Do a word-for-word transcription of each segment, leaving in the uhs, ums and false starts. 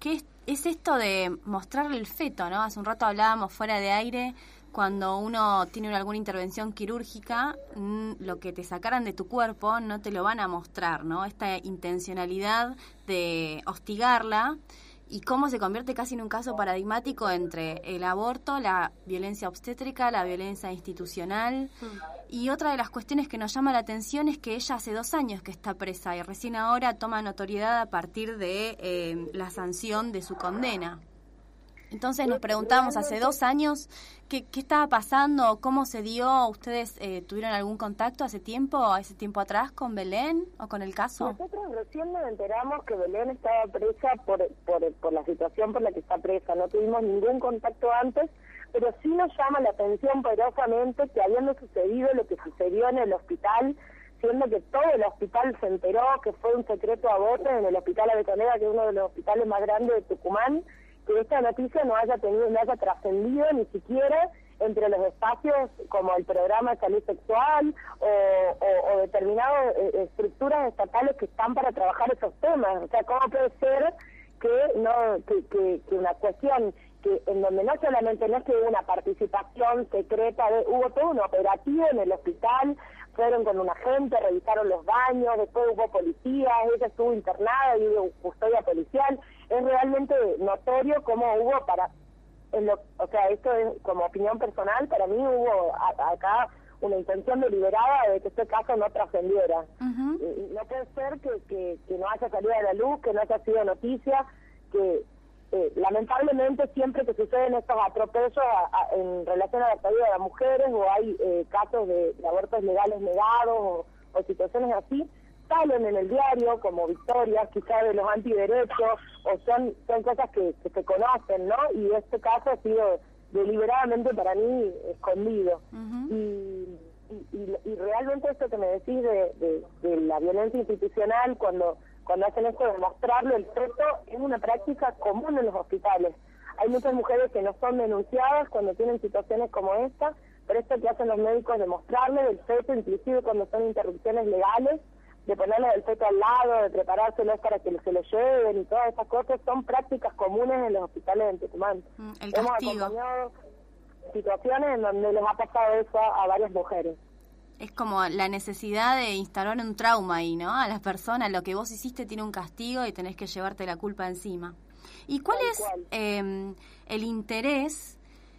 ¿qué es, es esto de mostrarle el feto, ¿no? Hace un rato hablábamos fuera de aire, cuando uno tiene alguna intervención quirúrgica, mmm, lo que te sacaran de tu cuerpo no te lo van a mostrar, ¿no? Esta intencionalidad de hostigarla y cómo se convierte casi en un caso paradigmático entre el aborto, la violencia obstétrica, la violencia institucional. Mm. Y otra de las cuestiones que nos llama la atención es que ella hace dos años que está presa y recién ahora toma notoriedad a partir de eh, la sanción de su condena. Entonces nos preguntamos hace dos años qué, qué estaba pasando, cómo se dio, ¿ustedes eh, tuvieron algún contacto hace tiempo, hace tiempo atrás con Belén o con el caso? Nosotros recién nos enteramos que Belén estaba presa por, por, por la situación por la que está presa, no tuvimos ningún contacto antes, pero sí nos llama la atención poderosamente que habiendo sucedido lo que sucedió en el hospital, siendo que todo el hospital se enteró que fue un secreto a voces en el hospital Avellaneda, que es uno de los hospitales más grandes de Tucumán, que esta noticia no haya tenido, no haya trascendido ni siquiera entre los espacios como el programa de salud sexual o, o, o determinadas eh, estructuras estatales que están para trabajar esos temas. O sea, ¿cómo puede ser que no que, que, que una cuestión que en donde no solamente no es que hubo una participación secreta, de, hubo todo un operativo en el hospital, fueron con un agente, revisaron los baños, después hubo policías, ella estuvo internada y hubo custodia policial. Es realmente notorio cómo hubo para, en lo, o sea, esto es como opinión personal, para mí hubo a, acá una intención deliberada de que este caso no trascendiera. Uh-huh. No puede ser que, que, que no haya salido a la luz, que no haya sido noticia, que eh, lamentablemente siempre que suceden estos atropellos a, a, en relación a la salud de las mujeres o hay eh, casos de, de abortos legales negados o, o situaciones así, salen en el diario como victorias quizás de los antiderechos o son son cosas que, que se conocen, ¿no? Y este caso ha sido deliberadamente para mí escondido. Uh-huh. y, y, y, y realmente esto que me decís de, de, de la violencia institucional cuando cuando hacen esto de mostrarlo el feto es una práctica común en los hospitales. Hay muchas mujeres que no son denunciadas cuando tienen situaciones como esta, pero esto que hacen los médicos de mostrarles el feto, inclusive cuando son interrupciones legales, de ponerle el feto al lado, de preparárselos para que se lo lleven y todas esas cosas, son prácticas comunes en los hospitales de Tucumán. Mm, el castigo. Hemos acompañado situaciones en donde les ha pasado eso a, a varias mujeres. Es como la necesidad de instalar un trauma ahí, ¿no? A las personas, lo que vos hiciste tiene un castigo y tenés que llevarte la culpa encima. ¿Y cuál Tal es cual. Eh, el interés,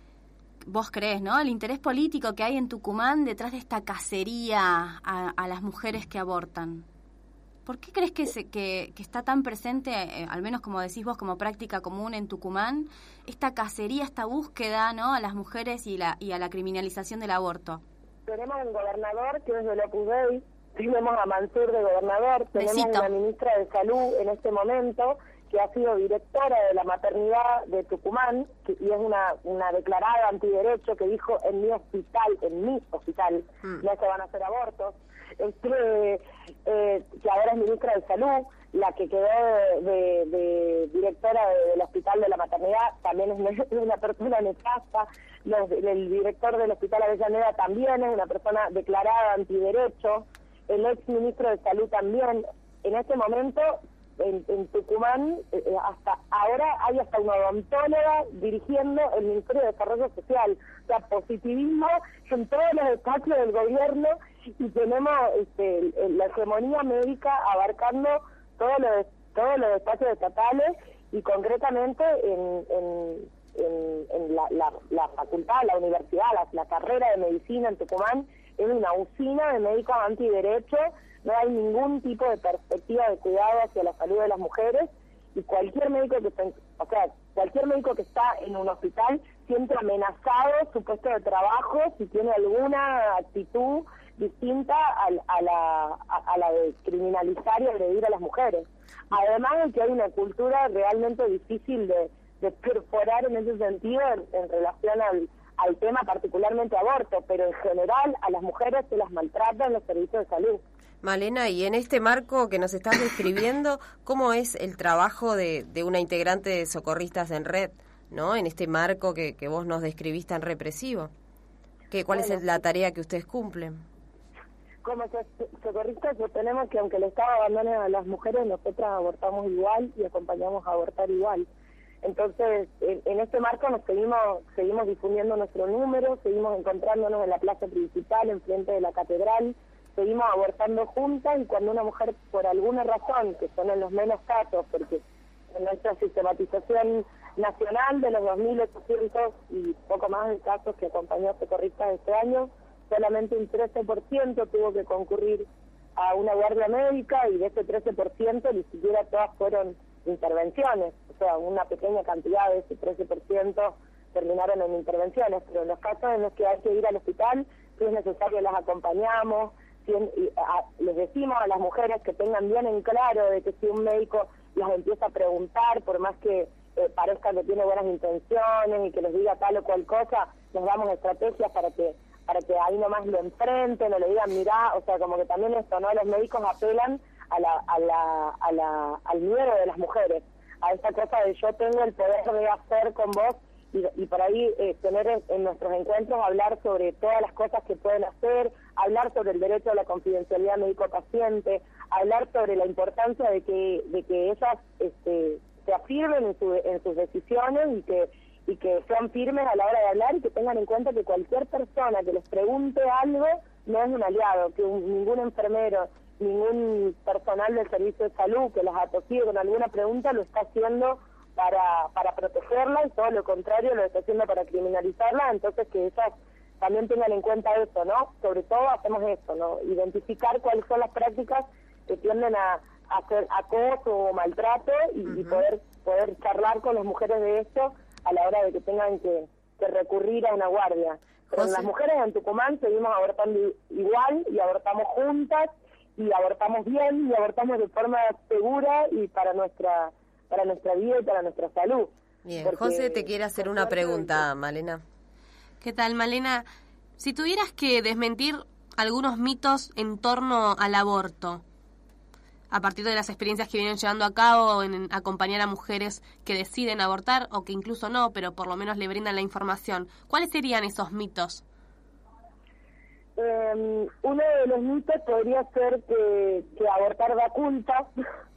vos crees, ¿no? El interés político que hay en Tucumán detrás de esta cacería a, a las mujeres que abortan? ¿Por qué crees que, se, que, que está tan presente, eh, al menos como decís vos, como práctica común en Tucumán, esta cacería, esta búsqueda, ¿no? A las mujeres y, la, y a la criminalización del aborto? Tenemos un gobernador que es del Opus Dei, tenemos a Mansur de gobernador, tenemos Besito. Una ministra de Salud en este momento que ha sido directora de la maternidad de Tucumán, que, y es una, una declarada antiderecho que dijo en mi hospital, en mi hospital, mm. no se van a hacer abortos, este, eh, que ahora es ministra de Salud, la que quedó de, de, de directora de, del hospital de la maternidad también es una persona nefasta, los, el director del hospital Avellaneda también es una persona declarada antiderecho, el ex ministro de Salud también. En este momento en, en Tucumán eh, hasta ahora hay hasta una odontóloga dirigiendo el Ministerio de Desarrollo Social, o sea, positivismo en todos los espacios del gobierno y tenemos este, la hegemonía médica abarcando todos los todos los espacios estatales y concretamente en, en, en, en la, la, la facultad, la universidad, la, la carrera de medicina en Tucumán es una usina de médicos antiderechos, no hay ningún tipo de perspectiva de cuidado hacia la salud de las mujeres y cualquier médico que esté, o sea, cualquier médico que está en un hospital siente amenazado su puesto de trabajo si tiene alguna actitud distinta a, a, la, a, a la de criminalizar y agredir a las mujeres. Además de que hay una cultura realmente difícil de, de perforar en ese sentido en, en relación al, al tema particularmente aborto, pero en general a las mujeres se las maltrata en los servicios de salud. Malena, y en este marco que nos estás describiendo, ¿cómo es el trabajo de, de una integrante de Socorristas en Red, ¿no? En este marco que, que vos nos describís tan represivo? ¿Qué, ¿Cuál bueno, es la tarea que ustedes cumplen? Como socorristas sostenemos que aunque el Estado abandone a las mujeres, nosotras abortamos igual y acompañamos a abortar igual. Entonces, en, en este marco nos seguimos seguimos difundiendo nuestro número, seguimos encontrándonos en la plaza principal, enfrente de la catedral, seguimos abortando juntas, y cuando una mujer, por alguna razón, que son en los menos casos, porque en nuestra sistematización nacional de los dos mil ochocientos y poco más de casos que acompañó a socorristas este año, solamente un trece por ciento tuvo que concurrir a una guardia médica, y de ese trece por ciento ni siquiera todas fueron intervenciones, o sea, una pequeña cantidad de ese trece por ciento terminaron en intervenciones, pero en los casos en los que hay que ir al hospital, si es necesario las acompañamos, si en, y, a, les decimos a las mujeres que tengan bien en claro de que si un médico las empieza a preguntar, por más que eh, parezca que tiene buenas intenciones y que les diga tal o cual cosa, les damos estrategias para que para que ahí nomás lo enfrenten o le digan, mirá, o sea, como que también esto, ¿no? Los médicos apelan a la, a la, a la, al miedo de las mujeres, a esta cosa de yo tengo el poder de hacer con vos, y, y por ahí eh, tener en, en nuestros encuentros, hablar sobre todas las cosas que pueden hacer, hablar sobre el derecho a la confidencialidad médico-paciente, hablar sobre la importancia de que, de que ellas este, se afirmen en, su, en sus decisiones y que y que sean firmes a la hora de hablar, y que tengan en cuenta que cualquier persona que les pregunte algo no es un aliado, que un, ningún enfermero, ningún personal del servicio de salud que las atosigue con alguna pregunta lo está haciendo para para protegerla, y todo lo contrario lo está haciendo para criminalizarla. Entonces que ellas también tengan en cuenta eso, ¿no? Sobre todo hacemos eso, ¿no? Identificar cuáles son las prácticas que tienden a, a hacer acoso o maltrato, y, uh-huh. y poder poder charlar con las mujeres de esto a la hora de que tengan que, que recurrir a una guardia. Pero José, las mujeres en Tucumán seguimos abortando igual, y abortamos juntas, y abortamos bien, y abortamos de forma segura y para nuestra para nuestra vida y para nuestra salud. Bien, Porque, José te quiere hacer una pregunta, Malena. ¿Qué tal, Malena? Si tuvieras que desmentir algunos mitos en torno al aborto, a partir de las experiencias que vienen llevando a cabo en acompañar a mujeres que deciden abortar o que incluso no, pero por lo menos le brindan la información, ¿cuáles serían esos mitos? Eh, uno de los mitos podría ser que, que abortar da culpa.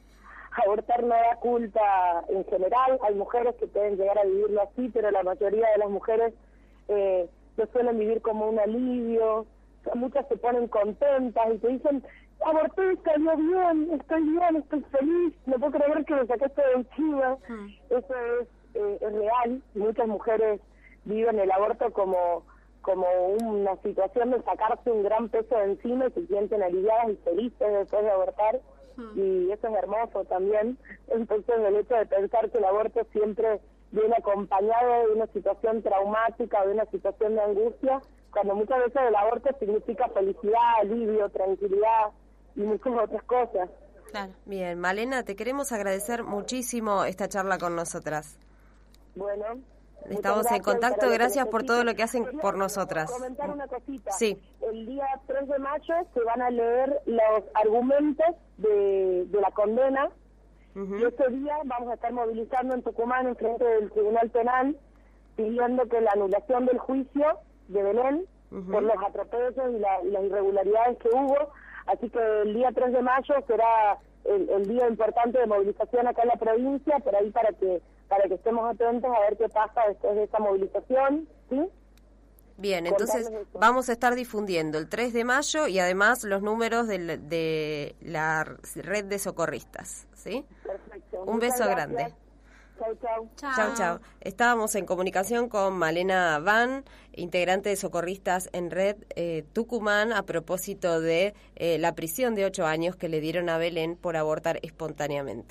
Abortar no da culpa en general. Hay mujeres que pueden llegar a vivirlo así, pero la mayoría de las mujeres eh, lo suelen vivir como un alivio. Muchas se ponen contentas y te dicen, aborté, salió bien, estoy bien, estoy feliz, no puedo creer que me sacaste de encima. Mm. Eso es, eh, es real. Muchas mujeres viven el aborto como como una situación de sacarse un gran peso de encima, y se sienten aliviadas y felices después de abortar. Mm. Y eso es hermoso también. Entonces el hecho de pensar que el aborto siempre viene acompañado de una situación traumática, de una situación de angustia, cuando muchas veces el aborto significa felicidad, alivio, tranquilidad y muchas otras cosas. Claro. Bien, Malena, te queremos agradecer muchísimo esta charla con nosotras. Bueno, estamos en contacto, gracias por todo lo que hacen por nosotras. Comentar una cosita. Sí. El día tres de mayo se van a leer los argumentos de, de la condena, uh-huh. y ese día vamos a estar movilizando en Tucumán en frente del Tribunal Penal, pidiendo que la anulación del juicio de Belén, uh-huh. por los atropellos y, la, y las irregularidades que hubo. Así que el día tres de mayo será el, el día importante de movilización acá en la provincia, por ahí para que para que estemos atentos a ver qué pasa después de esa movilización, ¿sí? Bien, entonces vamos a estar difundiendo el tres de mayo y además los números de, de la red de socorristas, ¿sí? Perfecto. Un beso grande. Chau, chau. Chau, chau. Estábamos en comunicación con Malena Van, integrante de Socorristas en Red eh, Tucumán, a propósito de eh, la prisión de ocho años que le dieron a Belén por abortar espontáneamente.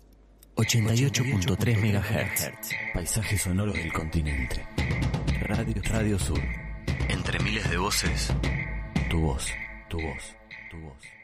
ochenta y ocho punto tres megahertz. Paisajes sonoros del continente. Radio, Radio Sur. Entre miles de voces, tu voz, tu voz, tu voz.